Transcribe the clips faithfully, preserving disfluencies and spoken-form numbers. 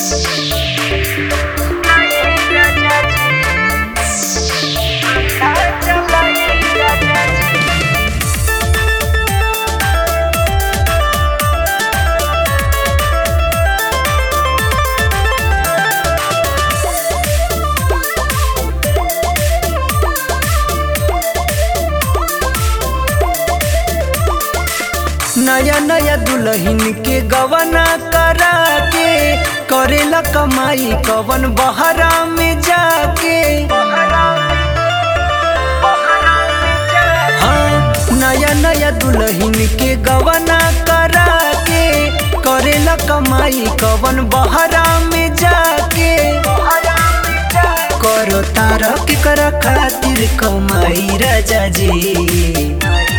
नया नया दुल्हन के गवना करा के करेला कमाई कवन बहरा में जाके। हाँ, नया नया दुल्हन के गवना करा के करेला कमाई कवन बहरा में जाके। करो तारा के कर खातिर कमाई राजा जी,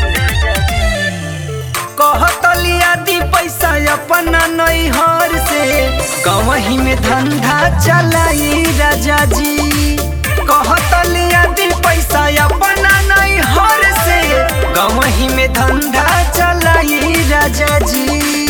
कहतलिया दी पैसा अपना नैहर से गवही में धंधा चलाई राजा जी। कहतलिया दी पैसा अपना नैहर से गवही में धंधा चलाई राजा जी।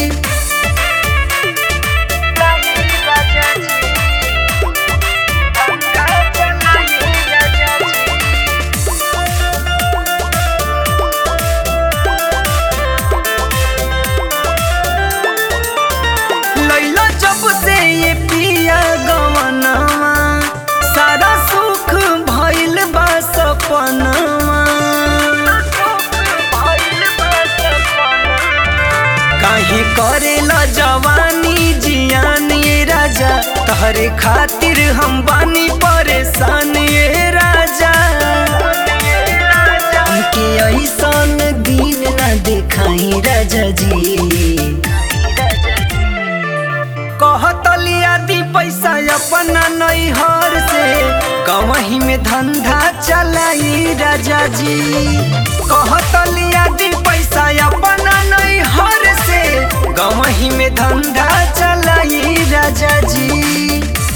काहे करेला जवानी जियान ये राजा, तहरे खातिर हम बानी परेशान ये राजा। हमके ऐसन दिन न दिखाई राजा जी, कहतलिया दी पैसा अपना नैहर से गवही में धंधा चलाई राजा जी। कहतलिया दी पैसा अपना नैहर से गवही में धंधा चलाई राजा जी।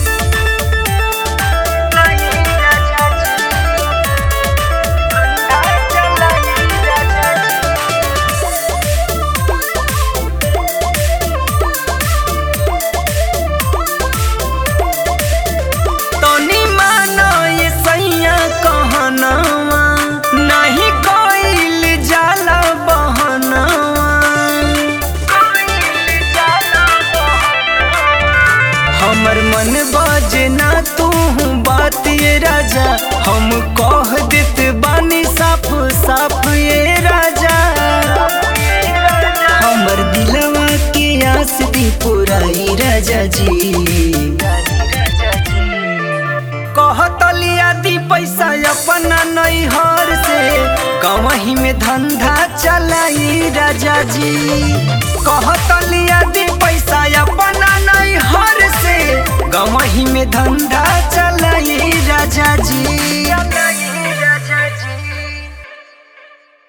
हमर मन बजना तू बात ये राजा, हम कह देत बानी साफ साफ ये राजा। हमर दिलवा के आस दी पुराई राजा जी, कहतलिया दी पैसा अपना नैहर से गवही में धंधा चलाई राजा जी। कहतलिया दी पैसा अपना नैहर से गवही में धंधा चलाई राजा जी।